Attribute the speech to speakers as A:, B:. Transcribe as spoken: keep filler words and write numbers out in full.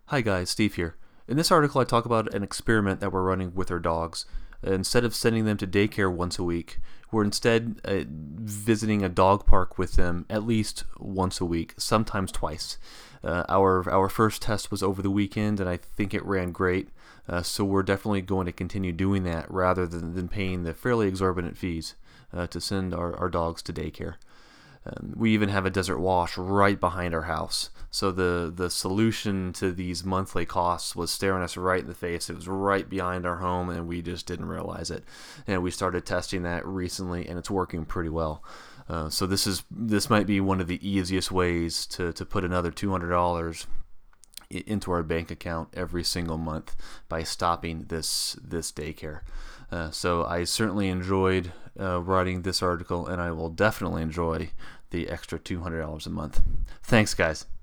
A: Hi guys, Steve here. In this article, I talk about an experiment that we're running with our dogs. Instead of sending them to daycare once a week, we're instead uh, visiting a dog park with them at least once a week, sometimes twice. Uh, our our first test was over the weekend, and I think it ran great. Uh, so we're definitely going to continue doing that rather than, than paying the fairly exorbitant fees uh, to send our, our dogs to daycare. Um, we even have a desert wash right behind our house. So the, the solution to these monthly costs was staring us right in the face. It was right behind our home, and we just didn't realize it. And we started testing that recently, and it's working pretty well. Uh, so this is this might be one of the easiest ways to, to put another two hundred dollars into our bank account every single month by stopping this this daycare. Uh, so I certainly enjoyed uh, writing this article, and I will definitely enjoy the extra two hundred dollars a month. Thanks, guys.